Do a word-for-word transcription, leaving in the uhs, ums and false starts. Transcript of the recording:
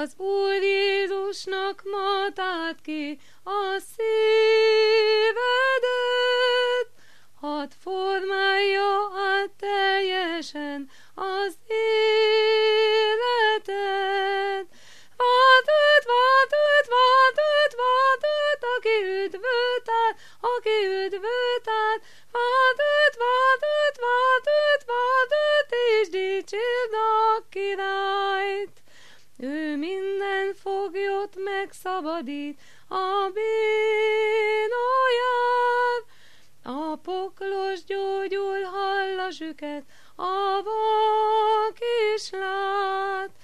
Az Úr Jézusnak matád ki a szívedet, hadd formálja át teljesen az életed. Váld őt, váld őt, váld őt, váld őt, aki üdvöt át, aki üdvöt át, váld őt, váld őt, váld őt, váld őt, és dicsérd a királyt. Ő minden foglyot megszabadít a bénajár, a poklos gyógyul, hall a süket, a vak is lát.